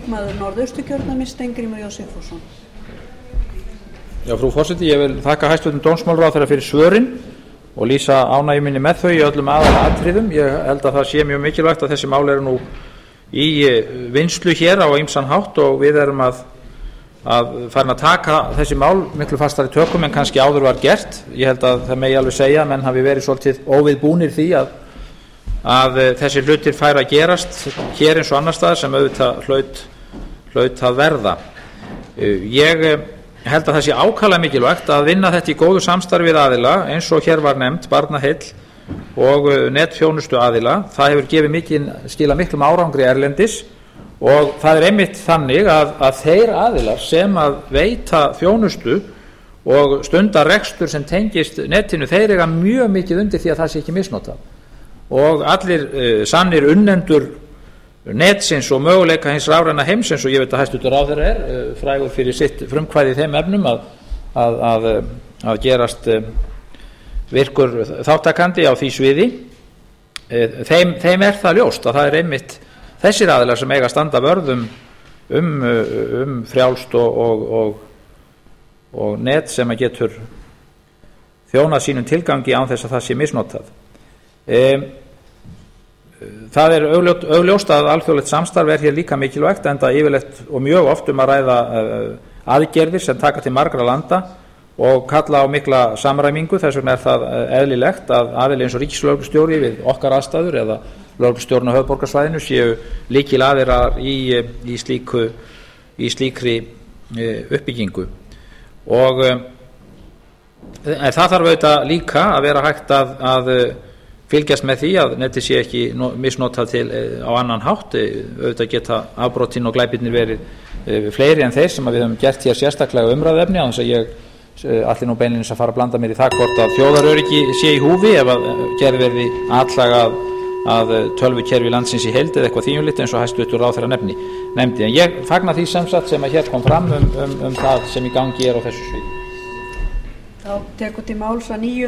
þingmaður norðausturkjördæmis Steingrímur j Sigfússon. Frú forseti, ég vil þakka hæstvirtum dómsmálaráðherra fyrir svörin og lýsa ánægju minni með þau í öllum aðalatriðum. Ég held að það sé mjög mikilvægt að þessi mál eru nú í vinnslu hér á ýmsan hátt og við erum að farin að taka þessi mál miklu fastari tökum en kannski áður var gert. Ég held að það megi alveg segja að menn hafi verið svolítið óviðbúnir því að þessi hlutir færu að gerast hér eins og annar staðar sem auðvitað hlaut að verða. Ég held að það sé ákaflega mikilvægt að vinna þetta í góðu samstarfi við aðila eins og hér var nefnt, Barnaheill og netþjónustu aðila. Það hefur skilað miklum árangri erlendis og það er einmitt þannig að þeir aðilar sem að veita þjónustu og stunda rekstur sem tengist netinu, þeir eiga mjög mikið undir því að það sé ekki misnotað og allir sannir unnendur netsins og möguleika hins rafræna heimsins, og ég veit að hæstvirtur ráðherra er frægur fyrir sitt frumkvæði í þeim efnum að gerast virkur þáttakandi á því sviði, þeim er það ljóst að það er einmitt þessir aðilar sem eiga að standa vörð um frjálst og net sem að getur þjónað sínum tilgangi án þess að það sé misnotað. Það er augljóst að alþjóðlegt samstarf er hér líka mikilvægt, enda yfirleitt og mjög oft að ræða aðgerðir sem taka til margra landa og kalla á mikla samræmingu. Þess vegna er það eðlilegt að aðili eins og ríkislögreglustjóri við okkar aðstæður eða lögreglustjórinn á höfuðborgarsvæðinu séu lykilaðilar í slíkri uppbyggingu. Og það þarf auðvitað líka að vera hægt að fylgjast með því að netið sé ekki misnotað á annan hátt. Auðvitað geta afbrotin og glæpirnir verið fleiri en þeir sem við höfum gert hér sérstaklega umræðuefni, án þess að ég allir nú beinlínis að fara að blanda mér í það hvort að þjóðaröryggi sé í húfi ef að gerð verði atlaga að tölvukerfi landsins í heild eða eitthvað þýjumlitt eins og hæstvirtur ráðherra nefndi. En ég fagna því semsagt sem að hér kom fram um það sem í gangi er á þessu sviði. Þá tekur til máls að nýju